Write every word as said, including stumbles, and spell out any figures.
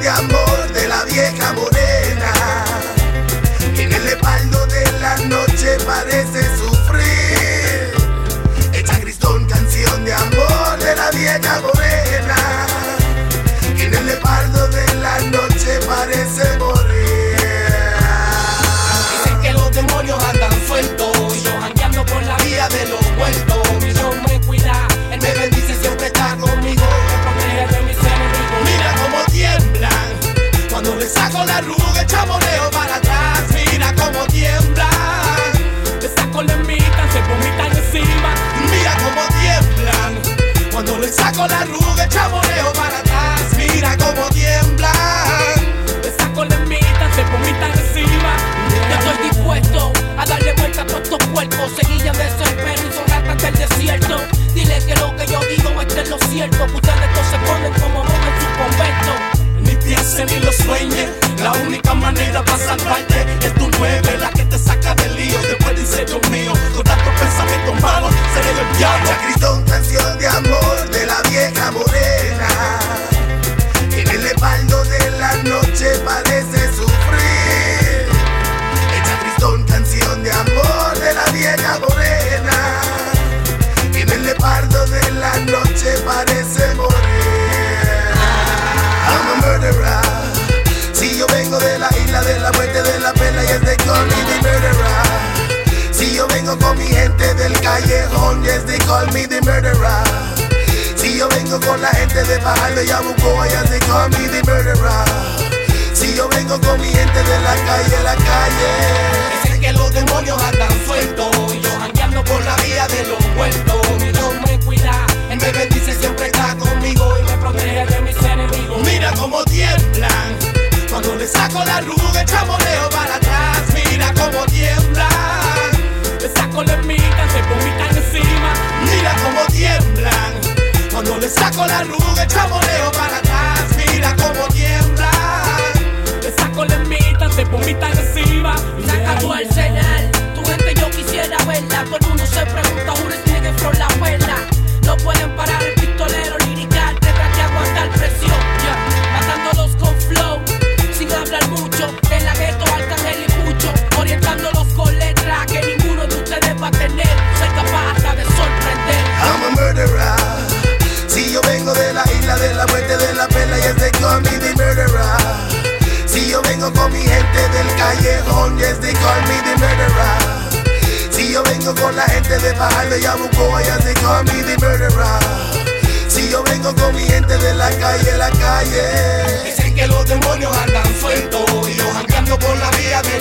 de amor de la vieja morena, que en el espaldo de la noche parece sufrir. Echa Cristón, canción de amor de la vieja morena, que en el espaldo de la noche parece morir. Dicen que los demonios andan sueltos y yo jangueando por la vía de los muertos. Mi Dios me cuida, Él me bendice, siempre está conmigo, me protege de mis enemigos. Mira cómo tiemblan cuando le saco la arruga, el chamoneo para atrás. Mira cómo tiemblan, Le saco la envidia, se vomitan encima. mira cómo tiemblan cuando le saco la arruga, el chamoneo para atrás. Mira cómo tiemblan. Le saco la envidia, se vomitan encima. Yo estoy dispuesto a darle vuelta a todos estos cuerpos. Se guían de desespero y son ratas del desierto. Dile que lo que yo digo está en lo cierto, que ustedes todos se ponen como monjas en su convento. Ni piense ni lo sueñe, la única manera para salvarte es tu nueve, la que te saca del lío. Después dice Dios mío, con tantos pensamientos malos seré del diablo. Echa Cristón, canción de amor de la vieja morena, que en el espaldo de la noche parece sufrir. Echa Cristón, canción de amor de la vieja morena, que en el espaldo de la noche parece morir. I'm a murderer. Si yo vengo de la isla de la muerte, de la pena, y es de call me the murderer. Si yo vengo con mi gente del callejón, yes they call me the murderer. Si yo vengo con la gente de Fajardo y Yabucoa, yes they call me the murderer. Si yo vengo con mi gente de la calle, la calle. Dicen que los demonios andan sueltos y yo jangueando por la vía de los muertos. Mi Dios me cuida, Él me bendice, siempre está conmigo y me protege de mis enemigos. Mira cómo tiemblan cuando le saco la arruga, el chamoneo para atrás. Mira cómo tiemblan. Le saco la envidia, se vomitan encima. Mira cómo tiemblan cuando le saco la arruga, el chamoneo para atrás. Mira cómo tiemblan. Le saco la envidia, se vomitan encima. Saca tu arsenal, tu gente yo quisiera verla. Todo el mundo se pregunta, who is nigga from la abuela. No pueden parar el pistolero lirical, tendrá que aguantar presión, yeah. Matándolos con flow, sin hablar mucho. En la gueto, Arcángel y Pucho, orientándolos con letra que ninguno de ustedes va a tener. Soy capaz hasta de sorprender. I'm a murderer. Si yo vengo de la isla de la muerte, de la pena, yes they call me the murderer. Si yo vengo con mi gente del callejón, yes they call me the murderer. Si yo vengo con la gente de Fajardo y Yabucoa, yes they call me the murderer. Si yo vengo con mi gente de la calle, la calle. Dicen que los demonios andan sueltos y yo jangueando por la vía de